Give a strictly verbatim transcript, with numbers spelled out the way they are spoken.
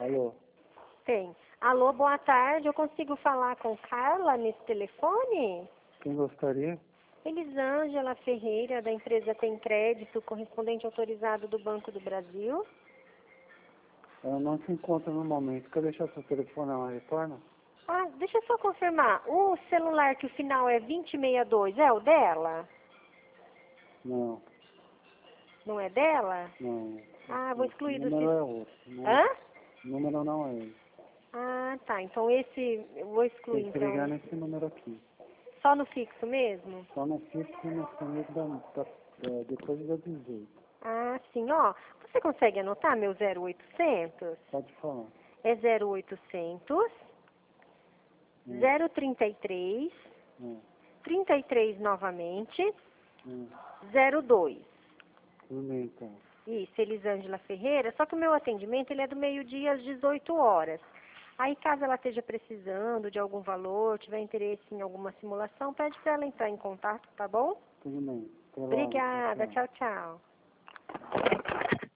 Alô? Tem. Alô, boa tarde. Eu consigo falar com Carla nesse telefone? Quem gostaria? Elisângela Ferreira, da empresa Tem Crédito, correspondente autorizado do Banco do Brasil. Ela não se encontra no momento. Quer deixar seu telefone, ela retorna? Ah, deixa eu só confirmar. O celular que o final é vinte e sessenta e dois é o dela? Não, Não é dela? não. Ah, vou excluir O do número sistema. é outro. Não, Hã? o número não é esse. Ah, tá. Então esse eu vou excluir, Tem que ligar então. nesse número aqui. Só no fixo mesmo? Só não fixe no comigo da, da, da, depois das dezoito. Ah, sim. Ó, você consegue anotar meu zero oitocentos? Pode falar. É zero oitocentos, Hum, zero trinta e três, hum, trinta e três novamente, hum. zero dois. Tudo bem, então. Isso, Elisângela Ferreira, só que o meu atendimento ele é do meio-dia às dezoito horas. Aí, caso ela esteja precisando de algum valor, tiver interesse em alguma simulação, pede para ela entrar em contato, tá bom? Tudo bem. Até logo. Tchau, Obrigada, tchau. tchau, tchau.